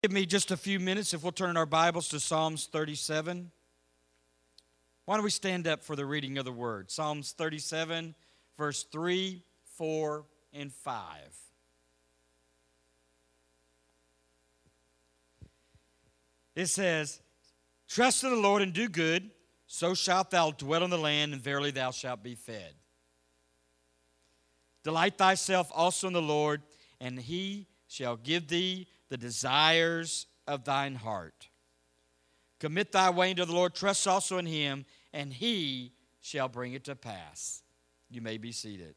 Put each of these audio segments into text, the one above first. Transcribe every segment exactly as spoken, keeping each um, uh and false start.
Give me just a few minutes if we'll turn our Bibles to Psalms thirty-seven. Why don't we stand up for the reading of the Word? Psalms thirty-seven, verse three, four, and five. It says, "Trust in the Lord and do good, so shalt thou dwell in the land, and verily thou shalt be fed. Delight thyself also in the Lord, and he shall give thee the desires of thine heart. Commit thy way unto the Lord, trust also in him, and he shall bring it to pass." You may be seated.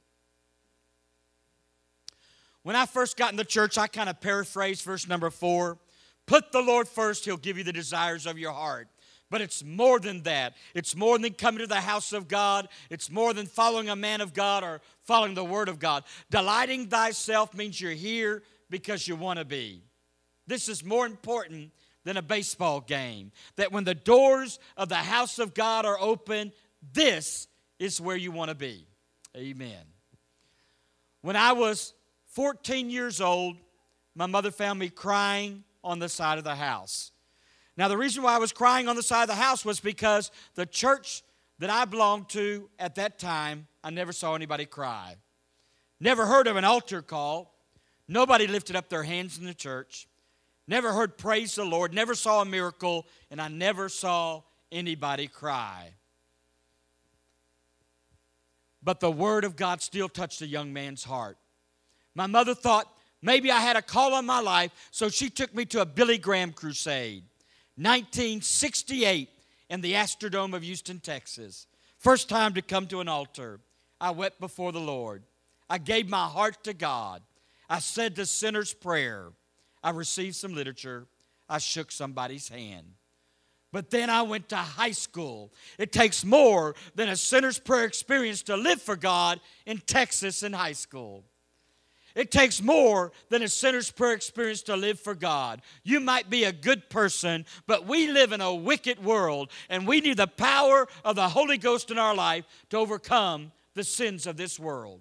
When I first got in the church, I kind of paraphrased verse number four. Put the Lord first, he'll give you the desires of your heart. But it's more than that. It's more than coming to the house of God. It's more than following a man of God or following the word of God. Delighting thyself means you're here because you want to be. This is more important than a baseball game. That when the doors of the house of God are open, this is where you want to be. Amen. When I was fourteen years old, my mother found me crying on the side of the house. Now, the reason why I was crying on the side of the house was because the church that I belonged to at that time, I never saw anybody cry. Never heard of an altar call. Nobody lifted up their hands in the church. Never heard praise the Lord. Never saw a miracle. And I never saw anybody cry. But the word of God still touched a young man's heart. My mother thought maybe I had a call on my life, so she took me to a Billy Graham crusade. nineteen sixty-eight in the Astrodome of Houston, Texas. First time to come to an altar. I wept before the Lord. I gave my heart to God. I said the sinner's prayer. I received some literature. I shook somebody's hand. But then I went to high school. It takes more than a sinner's prayer experience to live for God in Texas in high school. It takes more than a sinner's prayer experience to live for God. You might be a good person, but we live in a wicked world, and we need the power of the Holy Ghost in our life to overcome the sins of this world.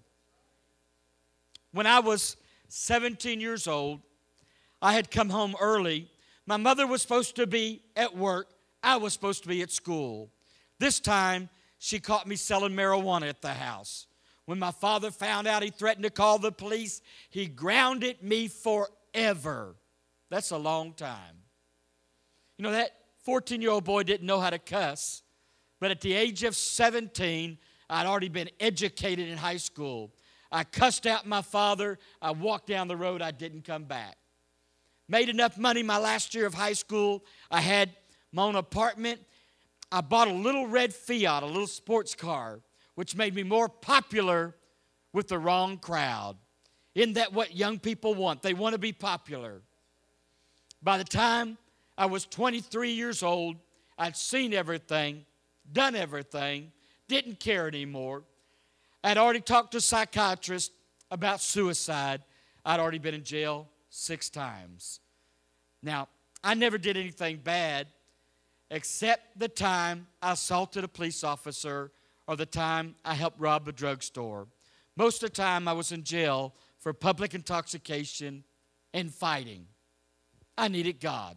When I was seventeen years old, I had come home early. My mother was supposed to be at work. I was supposed to be at school. This time, she caught me selling marijuana at the house. When my father found out, he threatened to call the police. He grounded me forever. That's a long time. You know, that fourteen-year-old boy didn't know how to cuss. But at the age of seventeen, I'd already been educated in high school. I cussed out my father. I walked down the road. I didn't come back. Made enough money my last year of high school. I had my own apartment. I bought a little red Fiat, a little sports car, which made me more popular with the wrong crowd. Isn't that what young people want? They want to be popular. By the time I was twenty-three years old, I'd seen everything, done everything, didn't care anymore. I'd already talked to psychiatrists about suicide. I'd already been in jail six times. Now, I never did anything bad except the time I assaulted a police officer or the time I helped rob a drugstore. Most of the time I was in jail for public intoxication and fighting. I needed God.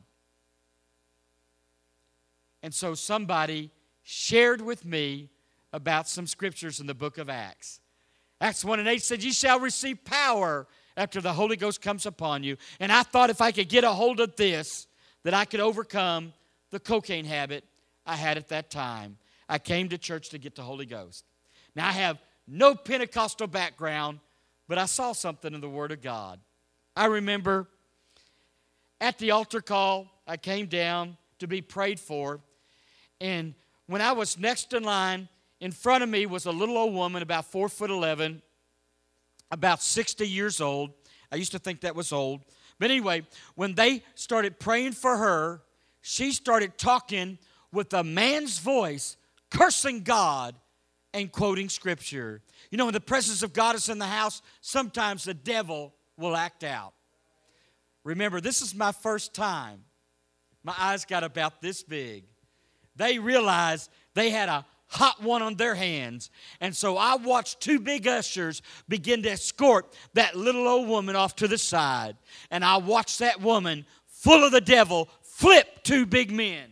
And so somebody shared with me about some scriptures in the book of Acts. Acts one and eight said, "You shall receive power after the Holy Ghost comes upon you." And I thought if I could get a hold of this, that I could overcome the cocaine habit I had at that time. I came to church to get the Holy Ghost. Now, I have no Pentecostal background, but I saw something in the Word of God. I remember at the altar call, I came down to be prayed for, and when I was next in line, in front of me was a little old woman, about four foot eleven, about sixty years old. I used to think that was old. But anyway, when they started praying for her, she started talking with a man's voice, cursing God and quoting Scripture. You know, when the presence of God is in the house, sometimes the devil will act out. Remember, this is my first time. My eyes got about this big. They realized they had a hot one on their hands. And so I watched two big ushers begin to escort that little old woman off to the side. And I watched that woman full of the devil, flipped two big men.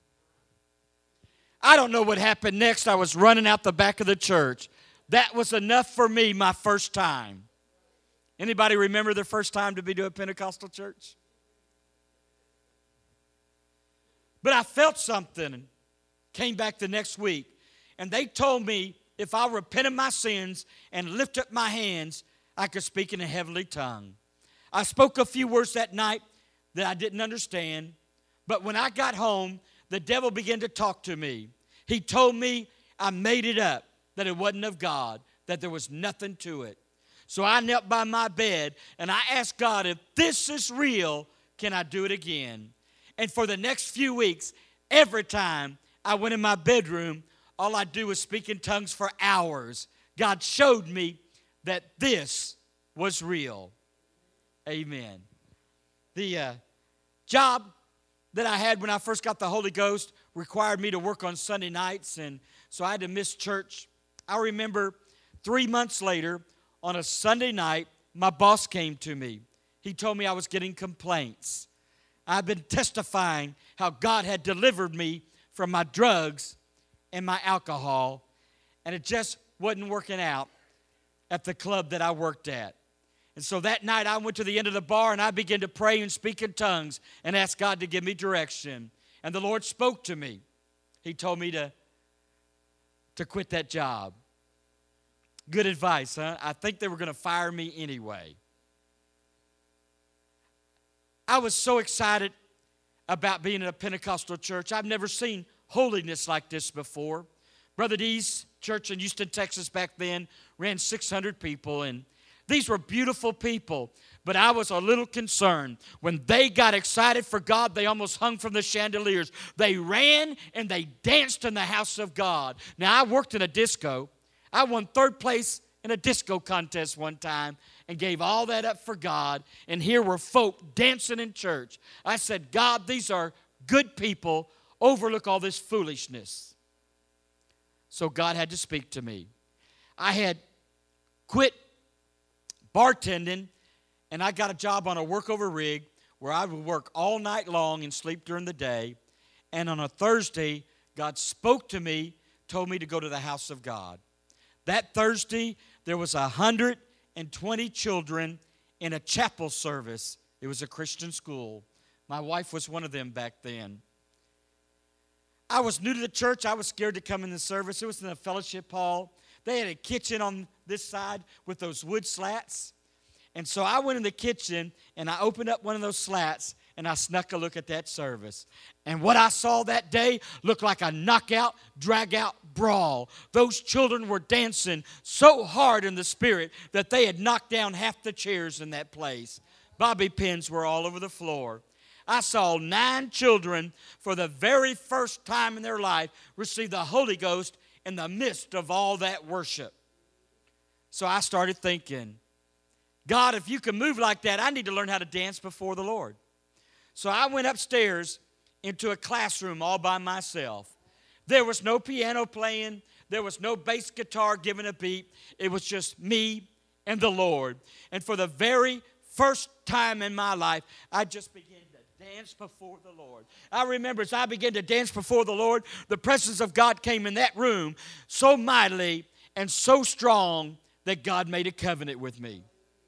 I don't know what happened next. I was running out the back of the church. That was enough for me my first time. Anybody remember their first time to be to a Pentecostal church? But I felt something and came back the next week. And they told me if I repent of my sins and lift up my hands, I could speak in a heavenly tongue. I spoke a few words that night that I didn't understand. But when I got home, the devil began to talk to me. He told me I made it up, that it wasn't of God, that there was nothing to it. So I knelt by my bed and I asked God, if this is real, can I do it again? And for the next few weeks, every time I went in my bedroom, all I do was speak in tongues for hours. God showed me that this was real. Amen. The uh, job that I had when I first got the Holy Ghost required me to work on Sunday nights, and so I had to miss church. I remember three months later, on a Sunday night, my boss came to me. He told me I was getting complaints. I've been testifying how God had delivered me from my drugs and my alcohol, and it just wasn't working out at the club that I worked at. And so that night I went to the end of the bar and I began to pray and speak in tongues and ask God to give me direction. And the Lord spoke to me. He told me to, to quit that job. Good advice, huh? I think they were going to fire me anyway. I was so excited about being in a Pentecostal church. I've never seen holiness like this before. Brother D's church in Houston, Texas back then ran six hundred people, and these were beautiful people. But I was a little concerned. When they got excited for God, they almost hung from the chandeliers. They ran and they danced in the house of God. Now, I worked in a disco. I won third place in a disco contest one time and gave all that up for God. And here were folk dancing in church. I said, God, these are good people. Overlook all this foolishness. So God had to speak to me. I had quit bartending, and I got a job on a workover rig where I would work all night long and sleep during the day. And on a Thursday, God spoke to me, told me to go to the house of God. That Thursday, there was one hundred twenty children in a chapel service. It was a Christian school. My wife was one of them back then. I was new to the church. I was scared to come in the service. It was in a fellowship hall. They had a kitchen on this side with those wood slats. And so I went in the kitchen, and I opened up one of those slats, and I snuck a look at that service. And what I saw that day looked like a knockout, drag-out brawl. Those children were dancing so hard in the spirit that they had knocked down half the chairs in that place. Bobby pins were all over the floor. I saw nine children for the very first time in their life receive the Holy Ghost in the midst of all that worship. So I started thinking, God, if you can move like that, I need to learn how to dance before the Lord. So I went upstairs into a classroom all by myself. There was no piano playing. There was no bass guitar giving a beat. It was just me and the Lord. And for the very first time in my life, I just began to dance before the Lord. I remember as I began to dance before the Lord, the presence of God came in that room so mightily and so strong that God made a covenant with me.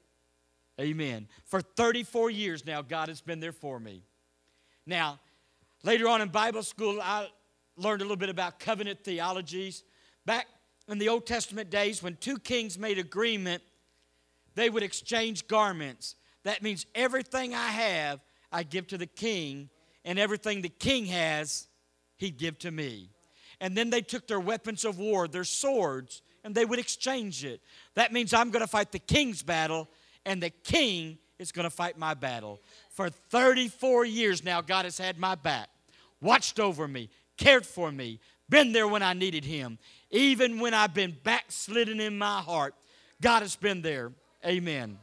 Amen. For thirty-four years now, God has been there for me. Now, later on in Bible school, I learned a little bit about covenant theologies. Back in the Old Testament days, when two kings made agreement, they would exchange garments. That means everything I have, I give to the king, and everything the king has, he'd give to me. And then they took their weapons of war, their swords, and they would exchange it. That means I'm going to fight the king's battle, and the king is going to fight my battle. For thirty-four years now, God has had my back, watched over me, cared for me, been there when I needed him. Even when I've been backslidden in my heart, God has been there. Amen.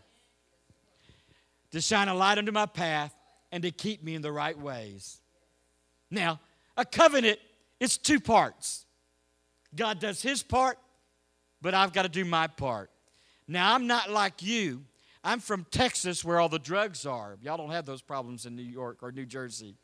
To shine a light under my path and to keep me in the right ways. Now, a covenant is two parts. God does his part, but I've got to do my part. Now, I'm not like you. I'm from Texas where all the drugs are. Y'all don't have those problems in New York or New Jersey.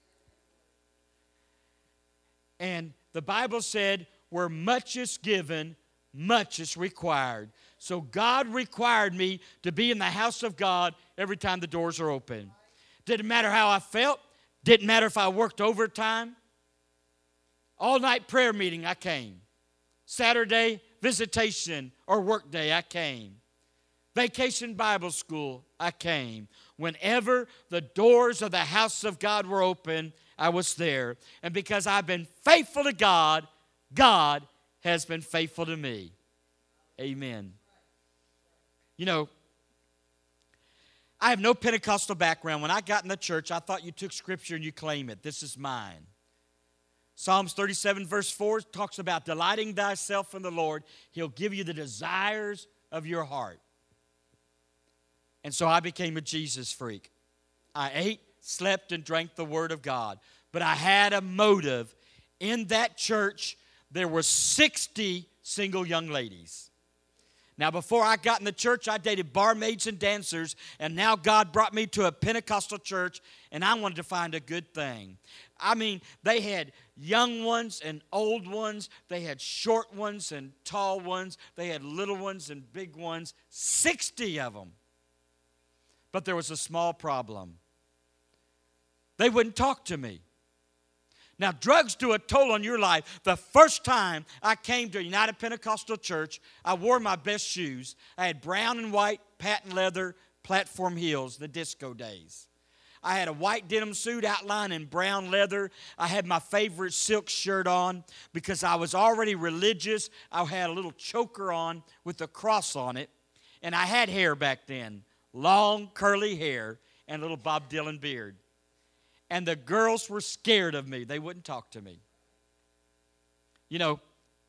And the Bible said, where much is given, much is required. So God required me to be in the house of God every time the doors are open. Didn't matter how I felt. Didn't matter if I worked overtime. All night prayer meeting, I came. Saturday visitation or work day, I came. Vacation Bible school, I came. Whenever the doors of the house of God were open, I was there. And because I've been faithful to God, God has been faithful to me. Amen. You know, I have no Pentecostal background. When I got in the church, I thought you took Scripture and you claim it. This is mine. Psalms thirty-seven verse four talks about delighting thyself in the Lord. He'll give you the desires of your heart. And so I became a Jesus freak. I ate, slept, and drank the Word of God. But I had a motive. In that church, there were sixty single young ladies. Now, before I got in the church, I dated barmaids and dancers, and now God brought me to a Pentecostal church, and I wanted to find a good thing. I mean, they had young ones and old ones. They had short ones and tall ones. They had little ones and big ones, sixty of them. But there was a small problem. They wouldn't talk to me. Now, drugs do a toll on your life. The first time I came to United Pentecostal Church, I wore my best shoes. I had brown and white patent leather platform heels, the disco days. I had a white denim suit outlined in brown leather. I had my favorite silk shirt on because I was already religious. I had a little choker on with a cross on it. And I had hair back then, long curly hair and a little Bob Dylan beard. And the girls were scared of me. They wouldn't talk to me. You know,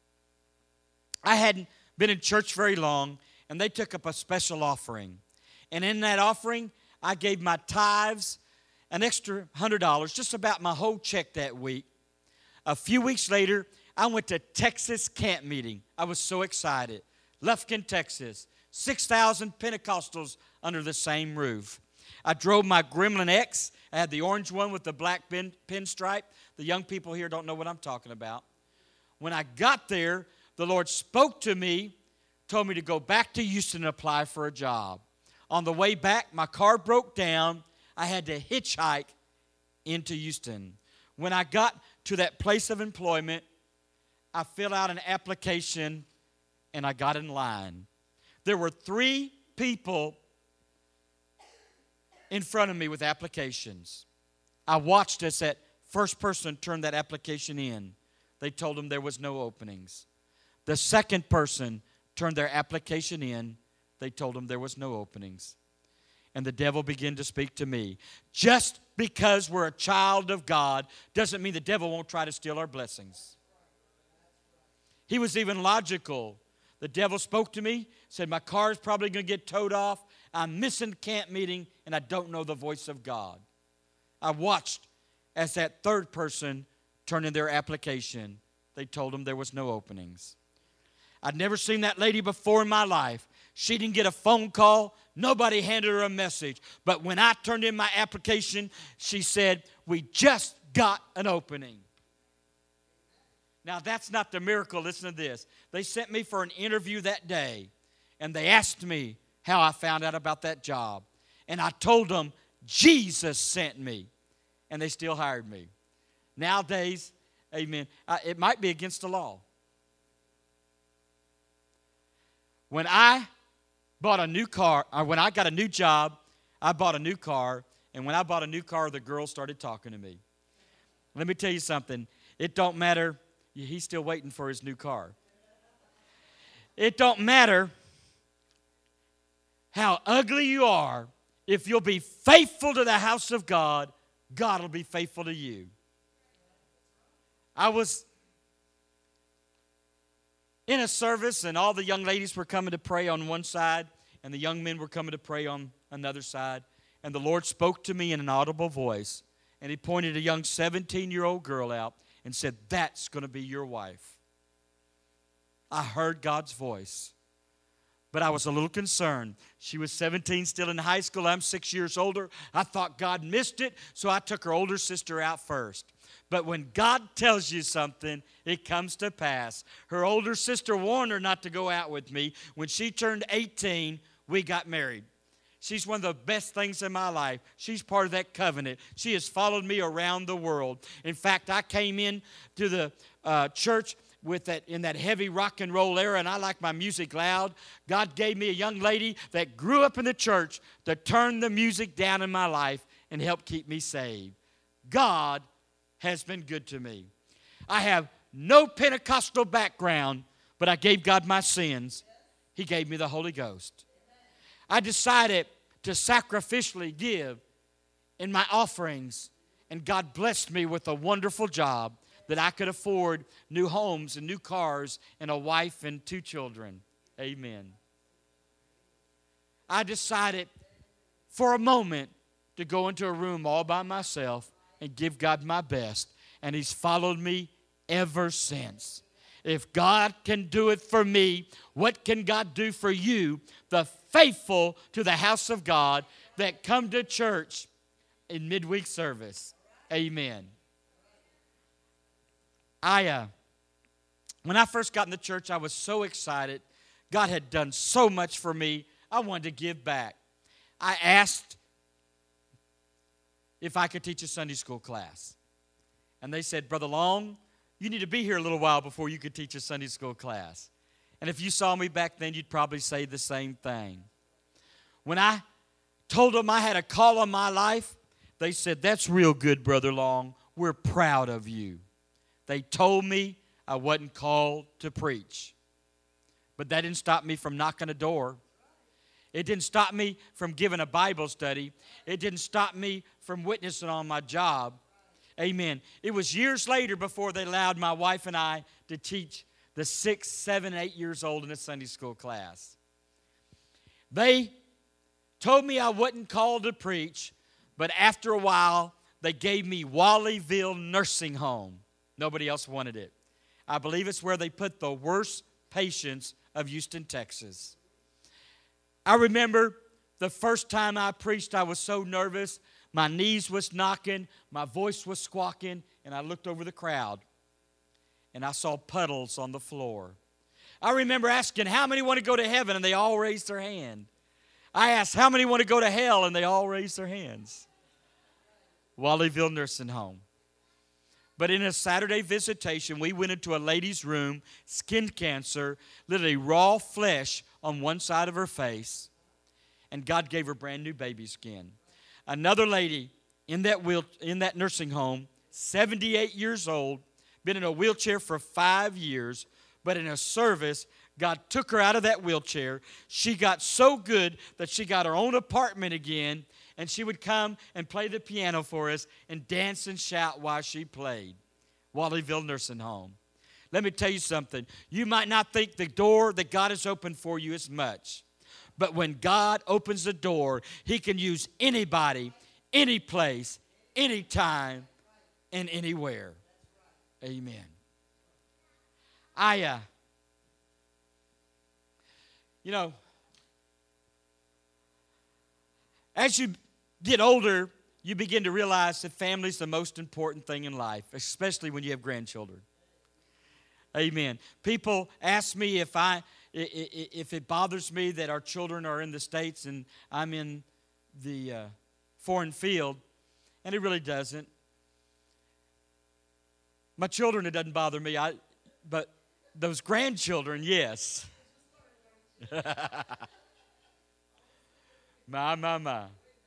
I hadn't been in church very long, and they took up a special offering. And in that offering, I gave my tithes an extra one hundred dollars, just about my whole check that week. A few weeks later, I went to Texas camp meeting. I was so excited. Lufkin, Texas. six thousand Pentecostals under the same roof. I drove my Gremlin X. I had the orange one with the black pin, pinstripe. The young people here don't know what I'm talking about. When I got there, the Lord spoke to me, told me to go back to Houston and apply for a job. On the way back, my car broke down. I had to hitchhike into Houston. When I got to that place of employment, I filled out an application and I got in line. There were three people in front of me with applications. I watched as that first person turned that application in. They told him there was no openings. The second person turned their application in. They told him there was no openings. And the devil began to speak to me. Just because we're a child of God doesn't mean the devil won't try to steal our blessings. He was even logical. The devil spoke to me, said, my car is probably going to get towed off. I'm missing camp meeting, and I don't know the voice of God. I watched as that third person turned in their application. They told him there was no openings. I'd never seen that lady before in my life. She didn't get a phone call. Nobody handed her a message. But when I turned in my application, she said, we just got an opening. Now, that's not the miracle. Listen to this. They sent me for an interview that day, and they asked me how I found out about that job. And I told them, Jesus sent me. And they still hired me. Nowadays, amen, I, it might be against the law. When I bought a new car, or when I got a new job, I bought a new car. And when I bought a new car, the girls started talking to me. Let me tell you something. It don't matter. He's still waiting for his new car. It don't matter how ugly you are. If you'll be faithful to the house of God, God will be faithful to you. I was in a service, and all the young ladies were coming to pray on one side, and the young men were coming to pray on another side. And the Lord spoke to me in an audible voice, and He pointed a young seventeen-year-old girl out and said, that's going to be your wife. I heard God's voice. But I was a little concerned. She was seventeen, still in high school. I'm six years older. I thought God missed it, so I took her older sister out first. But when God tells you something, it comes to pass. Her older sister warned her not to go out with me. When she turned eighteen, we got married. She's one of the best things in my life. She's part of that covenant. She has followed me around the world. In fact, I came in to the uh, church with that in that heavy rock and roll era, and I like my music loud. God gave me a young lady that grew up in the church to turn the music down in my life and help keep me saved. God has been good to me. I have no Pentecostal background, but I gave God my sins. He gave me the Holy Ghost. I decided to sacrificially give in my offerings, and God blessed me with a wonderful job that I could afford new homes and new cars and a wife and two children. Amen. I decided for a moment to go into a room all by myself and give God my best, and He's followed me ever since. If God can do it for me, what can God do for you, the faithful to the house of God that come to church in midweek service? Amen. I, uh, when I first got in the church, I was so excited. God had done so much for me. I wanted to give back. I asked if I could teach a Sunday school class. And they said, Brother Long, you need to be here a little while before you could teach a Sunday school class. And if you saw me back then, you'd probably say the same thing. When I told them I had a call on my life, they said, that's real good, Brother Long. We're proud of you. They told me I wasn't called to preach. But that didn't stop me from knocking a door. It didn't stop me from giving a Bible study. It didn't stop me from witnessing on my job. Amen. It was years later before they allowed my wife and I to teach the six, seven, eight years old in a Sunday school class. They told me I wasn't called to preach, but after a while, they gave me Wallyville Nursing Home. Nobody else wanted it. I believe it's where they put the worst patients of Houston, Texas. I remember the first time I preached, I was so nervous. My knees was knocking, my voice was squawking, and I looked over the crowd, and I saw puddles on the floor. I remember asking, how many want to go to heaven? And they all raised their hand. I asked, how many want to go to hell? And they all raised their hands. Wallyville Nursing Home. But in a Saturday visitation, we went into a lady's room, skin cancer, literally raw flesh on one side of her face, and God gave her brand new baby skin. Another lady in that wheel, in that nursing home, seventy-eight years old, been in a wheelchair for five years, but in a service, God took her out of that wheelchair. She got so good that she got her own apartment again, and she would come and play the piano for us and dance and shout while she played. Wallyville Nursing Home. Let me tell you something. You might not think the door that God has opened for you is much, but when God opens the door, He can use anybody, any place, anytime, and anywhere. Amen. I, uh, you know, as you get older, you begin to realize that family is the most important thing in life, especially when you have grandchildren. Amen. People ask me if I if it bothers me that our children are in the States and I'm in the uh, foreign field, and it really doesn't. My children, it doesn't bother me, I, but those grandchildren, yes. My, my, my.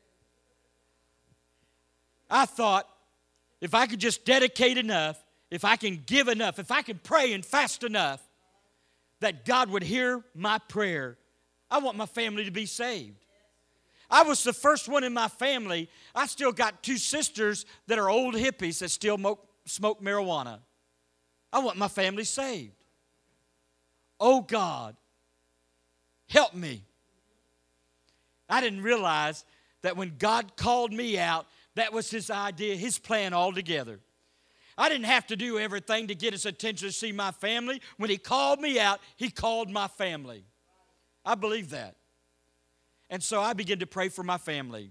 I thought if I could just dedicate enough, if I can give enough, if I can pray and fast enough, that God would hear my prayer. I want my family to be saved. I was the first one in my family. I still got two sisters that are old hippies that still mo- smoke marijuana. I want my family saved. Oh God, help me. I didn't realize that when God called me out, that was His idea, His plan altogether. I didn't have to do everything to get His attention to see my family. When He called me out, He called my family. I believe that. And so I began to pray for my family.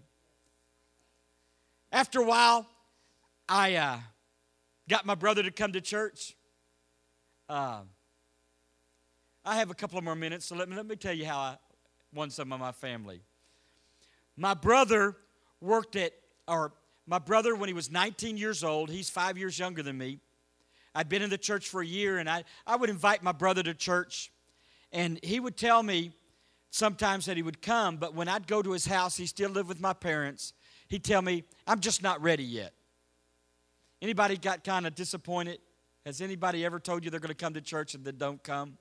After a while, I uh, got my brother to come to church. Uh, I have a couple of more minutes, so let me, let me tell you how I won some of my family. My brother worked at, or my brother, when he was nineteen years old, he's five years younger than me. I'd been in the church for a year, and I, I would invite my brother to church, and he would tell me sometimes that he would come, but when I'd go to his house, he still lived with my parents, he'd tell me, I'm just not ready yet. Anybody got kind of disappointed? Has anybody ever told you they're going to come to church and then don't come?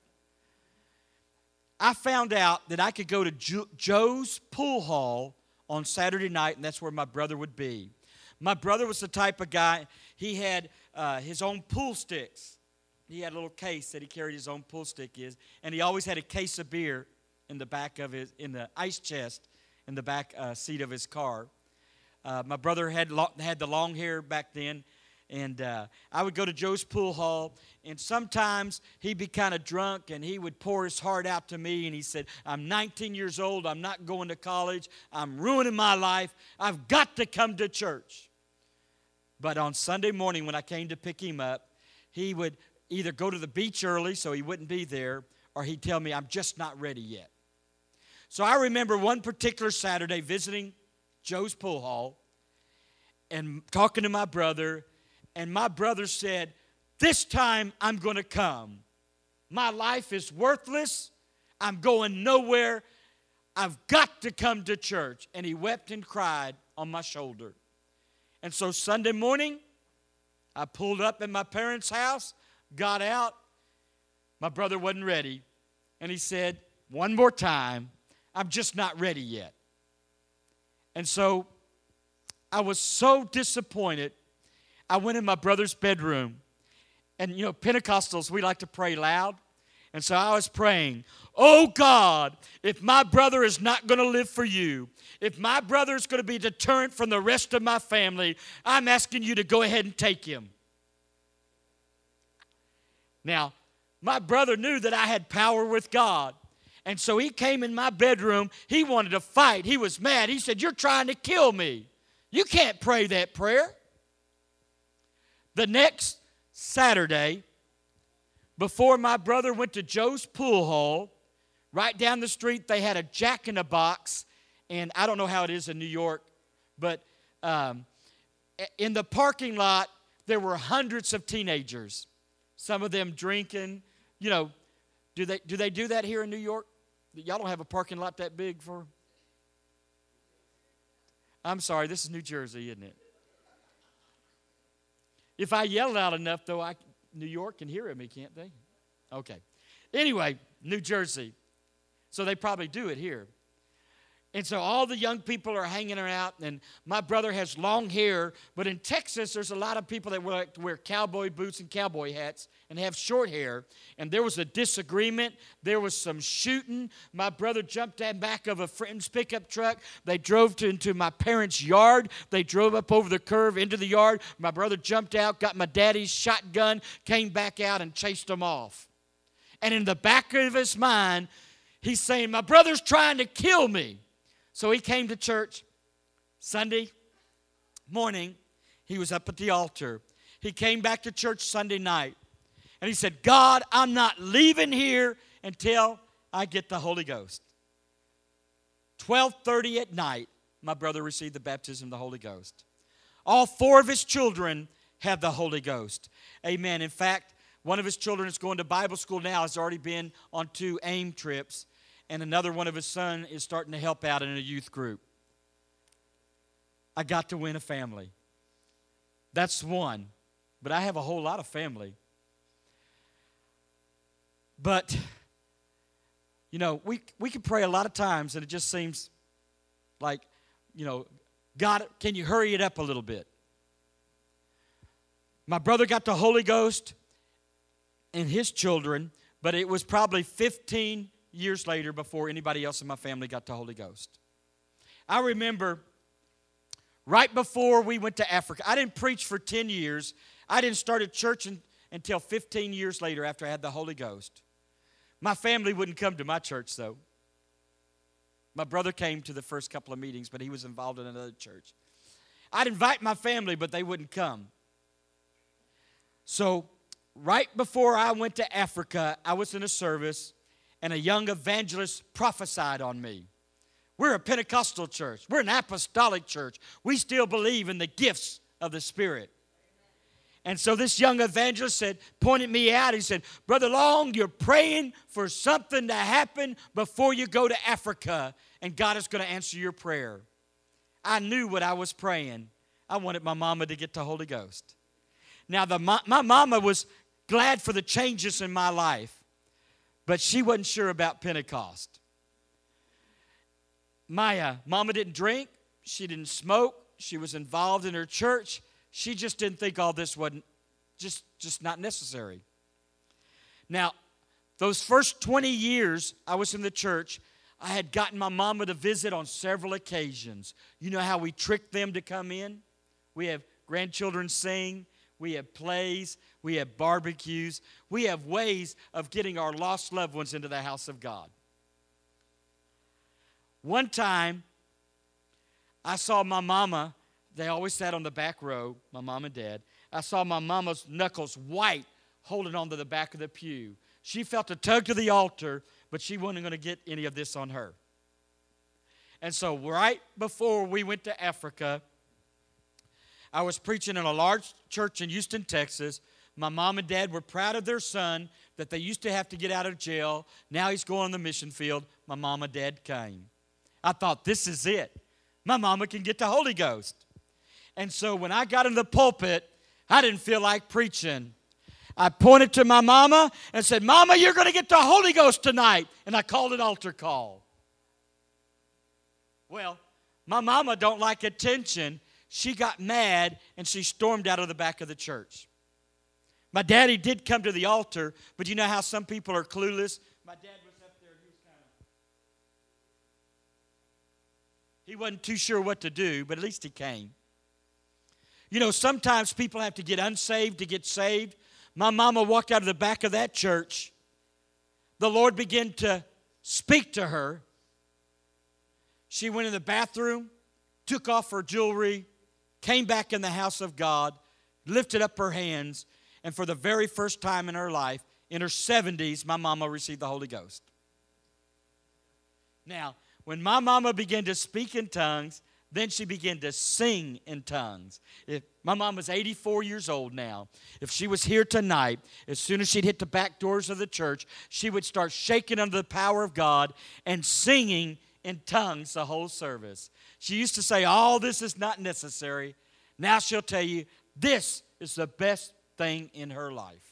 I found out that I could go to Jo- Joe's Pool Hall on Saturday night, and that's where my brother would be. My brother was the type of guy, he had uh, his own pool sticks. He had a little case that he carried his own pool stick is, and he always had a case of beer in the back of his, in the ice chest in the back uh, seat of his car. Uh, my brother had lo- had the long hair back then, and uh, I would go to Joe's Pool Hall, and sometimes he'd be kind of drunk, and he would pour his heart out to me, and he said, I'm nineteen years old, I'm not going to college, I'm ruining my life, I've got to come to church. But on Sunday morning when I came to pick him up, he would either go to the beach early so he wouldn't be there, or he'd tell me, I'm just not ready yet. So I remember one particular Saturday visiting Joe's Pool Hall and talking to my brother, and my brother said, this time I'm going to come. My life is worthless. I'm going nowhere. I've got to come to church. And he wept and cried on my shoulder. And so Sunday morning, I pulled up at my parents' house, got out. My brother wasn't ready. And he said, one more time, I'm just not ready yet. And so I was so disappointed. I went in my brother's bedroom. And, you know, Pentecostals, we like to pray loud. And so I was praying, oh, God, if my brother is not going to live for you, if my brother is going to be a deterrent from the rest of my family, I'm asking you to go ahead and take him. Now, my brother knew that I had power with God. And so he came in my bedroom. He wanted to fight. He was mad. He said, you're trying to kill me. You can't pray that prayer. The next Saturday, before my brother went to Joe's Pool Hall, right down the street, they had a Jack in the Box. And I don't know how it is in New York, but um, in the parking lot, there were hundreds of teenagers. Some of them drinking. You know, do they do they do that here in New York? Y'all don't have a parking lot that big for? I'm sorry, this is New Jersey, isn't it? If I yell loud enough, though, I, New York can hear me, can't they? Okay. Anyway, New Jersey. So they probably do it here. And so all the young people are hanging out, and my brother has long hair. But in Texas, there's a lot of people that wear, wear cowboy boots and cowboy hats and have short hair. And there was a disagreement. There was some shooting. My brother jumped in back of a friend's pickup truck. They drove to, into my parents' yard. They drove up over the curve into the yard. My brother jumped out, got my daddy's shotgun, came back out, and chased them off. And in the back of his mind, he's saying, my brother's trying to kill me. So he came to church Sunday morning. He was up at the altar. He came back to church Sunday night. And he said, God, I'm not leaving here until I get the Holy Ghost. twelve thirty at night, my brother received the baptism of the Holy Ghost. All four of his children have the Holy Ghost. Amen. In fact, one of his children is going to Bible school now, has already been on two AIM trips. And another one of his sons is starting to help out in a youth group. I got to win a family. That's one. But I have a whole lot of family. But, you know, we, we can pray a lot of times, and it just seems like, you know, God, can you hurry it up a little bit? My brother got the Holy Ghost and his children, but it was probably fifteen years later before anybody else in my family got the Holy Ghost. I remember right before we went to Africa, I didn't preach for ten years. I didn't start a church in, until fifteen years later after I had the Holy Ghost. My family wouldn't come to my church, though. My brother came to the first couple of meetings, but he was involved in another church. I'd invite my family, but they wouldn't come. So right before I went to Africa, I was in a service, and a young evangelist prophesied on me. We're a Pentecostal church. We're an apostolic church. We still believe in the gifts of the Spirit. And so this young evangelist said, pointed me out. He said, Brother Long, you're praying for something to happen before you go to Africa, and God is going to answer your prayer. I knew what I was praying. I wanted my mama to get the Holy Ghost. Now, the, my, my mama was glad for the changes in my life, but she wasn't sure about Pentecost. My uh, mama didn't drink. She didn't smoke. She was involved in her church. She just didn't think all this wasn't just, just not necessary. Now, those first twenty years I was in the church, I had gotten my mama to visit on several occasions. You know how we trick them to come in? We have grandchildren sing. We have plays. We have barbecues. We have ways of getting our lost loved ones into the house of God. One time, I saw my mama. They always sat on the back row, my mom and dad. I saw my mama's knuckles white holding on to the back of the pew. She felt a tug to the altar, but she wasn't going to get any of this on her. And so right before we went to Africa, I was preaching in a large church in Houston, Texas. My mom and dad were proud of their son that they used to have to get out of jail. Now he's going on the mission field. My mom and dad came. I thought, this is it. My mama can get the Holy Ghost. And so when I got in the pulpit, I didn't feel like preaching. I pointed to my mama and said, Mama, you're going to get the Holy Ghost tonight. And I called an altar call. Well, my mama don't like attention. She got mad and she stormed out of the back of the church. My daddy did come to the altar, but you know how some people are clueless? My dad was up there and he was kind of... He wasn't too sure what to do, but at least he came. You know, sometimes people have to get unsaved to get saved. My mama walked out of the back of that church. The Lord began to speak to her. She went in the bathroom, took off her jewelry, came back in the house of God, lifted up her hands, and for the very first time in her life, in her seventies, my mama received the Holy Ghost. Now, when my mama began to speak in tongues, then she began to sing in tongues. If my mom was eighty-four years old now. If she was here tonight, as soon as she'd hit the back doors of the church, she would start shaking under the power of God and singing in tongues the whole service. She used to say, all this is not necessary. Now she'll tell you, this is the best thing in her life.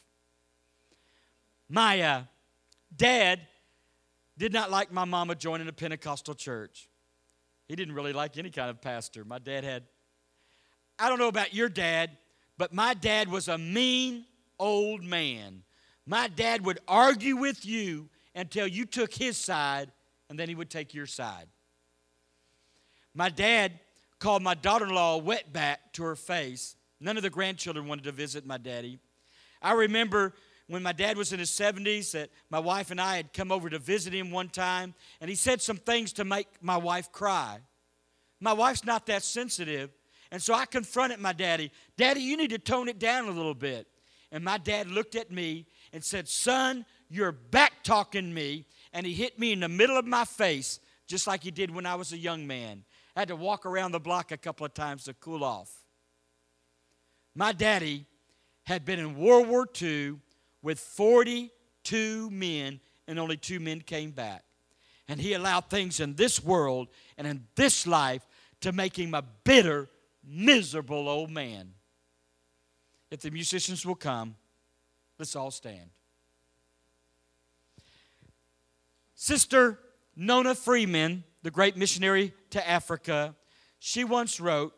My uh, dad did not like my mama joining a Pentecostal church. He didn't really like any kind of pastor. My dad had, I don't know about your dad, but my dad was a mean old man. My dad would argue with you until you took his side, and then he would take your side. My dad called my daughter-in-law a wetback to her face. None of the grandchildren wanted to visit my daddy. I remember when my dad was in his seventies that my wife and I had come over to visit him one time, and he said some things to make my wife cry. My wife's not that sensitive, and so I confronted my daddy. Daddy, you need to tone it down a little bit. And my dad looked at me and said, son, you're back-talking me, and he hit me in the middle of my face just like he did when I was a young man. I had to walk around the block a couple of times to cool off. My daddy had been in World War Two with forty-two men, and only two men came back. And he allowed things in this world and in this life to make him a bitter, miserable old man. If the musicians will come, let's all stand. Sister Nona Freeman, the great missionary to Africa, she once wrote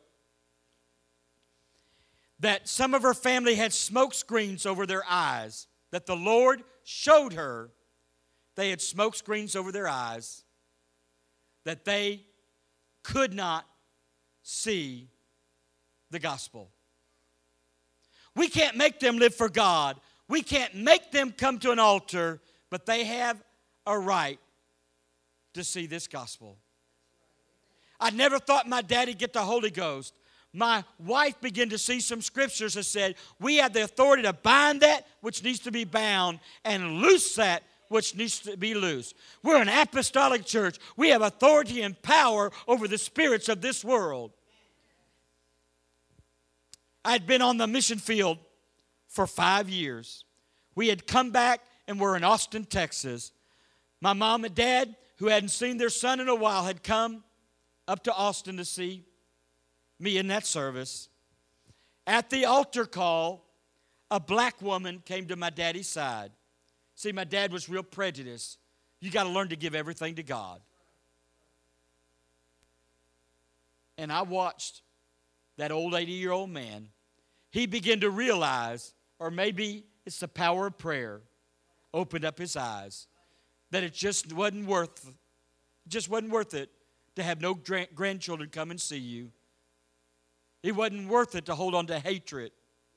that some of her family had smoke screens over their eyes, that the Lord showed her they had smoke screens over their eyes, that they could not see the gospel. We can't make them live for God. We can't make them come to an altar, but they have a right to see this gospel. I never thought my daddy'd get the Holy Ghost. My wife began to see some scriptures that said, we have the authority to bind that which needs to be bound and loose that which needs to be loose. We're an apostolic church. We have authority and power over the spirits of this world. I'd been on the mission field for five years. We had come back and were in Austin, Texas. My mom and dad, who hadn't seen their son in a while, had come up to Austin to see me in that service. At the altar call, a black woman came to my daddy's side. See, my dad was real prejudiced. You got to learn to give everything to God. And I watched that old eighty-year-old man. He began to realize, or maybe it's the power of prayer, opened up his eyes, that it just wasn't worth, just wasn't worth it to have no grandchildren come and see you. It wasn't worth it to hold on to hatred,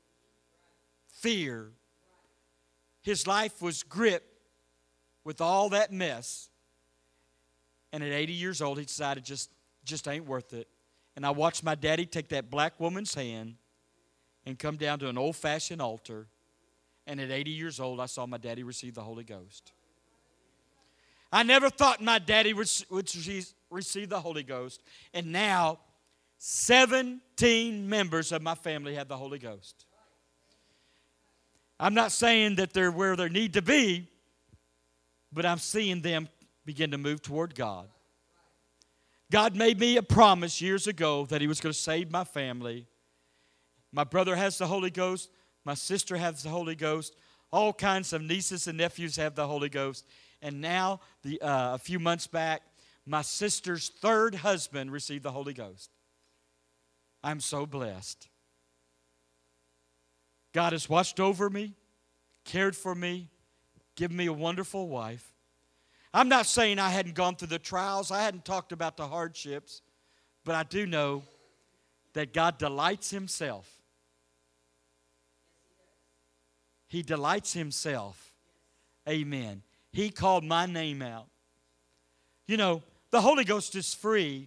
fear. His life was gripped with all that mess. And at eighty years old, he decided just, just ain't worth it. And I watched my daddy take that black woman's hand and come down to an old-fashioned altar. And at eighty years old, I saw my daddy receive the Holy Ghost. I never thought my daddy would, would receive the Holy Ghost. And now, seventeen members of my family have the Holy Ghost. I'm not saying that they're where they need to be, but I'm seeing them begin to move toward God. God made me a promise years ago that He was going to save my family. My brother has the Holy Ghost. My sister has the Holy Ghost. All kinds of nieces and nephews have the Holy Ghost. And now, the, uh, a few months back, my sister's third husband received the Holy Ghost. I'm so blessed. God has watched over me, cared for me, given me a wonderful wife. I'm not saying I hadn't gone through the trials. I hadn't talked about the hardships. But I do know that God delights Himself. He delights Himself. Amen. He called my name out. You know, the Holy Ghost is free.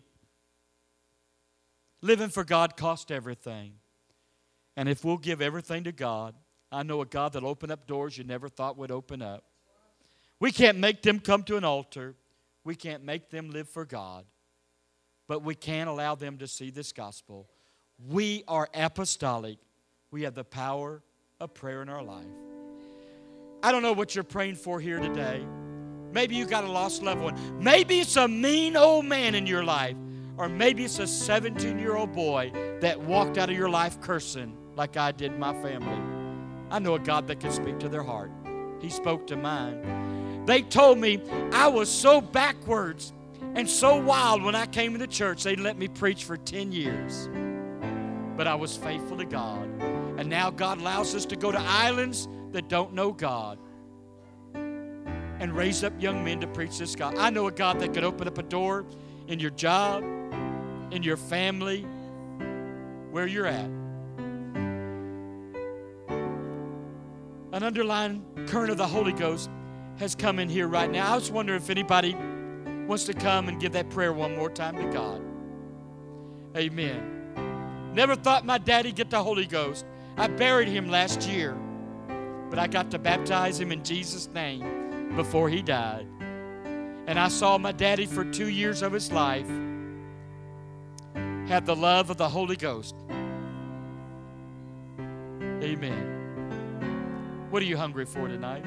Living for God costs everything. And if we'll give everything to God, I know a God that'll open up doors you never thought would open up. We can't make them come to an altar. We can't make them live for God. But we can allow them to see this gospel. We are apostolic. We have the power of prayer in our life. I don't know what you're praying for here today. Maybe you got a lost loved one. Maybe it's a mean old man in your life. Or maybe it's a seventeen-year-old boy that walked out of your life cursing like I did my family. I know a God that can speak to their heart. He spoke to mine. They told me I was so backwards and so wild when I came to the church. They let me preach for ten years. But I was faithful to God. And now God allows us to go to islands that don't know God and raise up young men to preach this God. I know a God that can open up a door in your job, in your family, where you're at. An underlying current of the Holy Ghost has come in here right now. I was wondering if anybody wants to come and give that prayer one more time to God. Amen. Never thought my daddy'd get the Holy Ghost. I buried him last year, but I got to baptize him in Jesus' name before he died. And I saw my daddy for two years of his life have the love of the Holy Ghost. Amen. What are you hungry for tonight?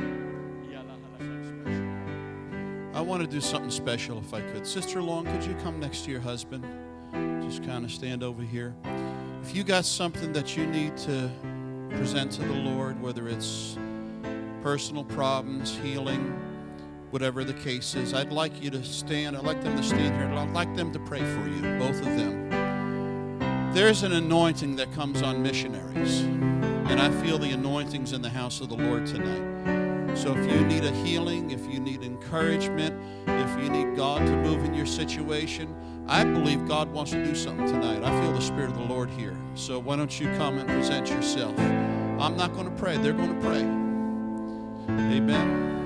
I want to do something special if I could. Sister Long, could you come next to your husband? Just kind of stand over here. If you got something that you need to present to the Lord, whether it's personal problems, healing, whatever the case is, I'd like you to stand. I'd like them to stand here. I'd like them to pray for you, both of them. There's an anointing that comes on missionaries, and I feel the anointings in the house of the Lord tonight. So if you need a healing, if you need encouragement, if you need God to move in your situation, I believe God wants to do something tonight. I feel the Spirit of the Lord here. So why don't you come and present yourself? I'm not going to pray. They're going to pray. Amen.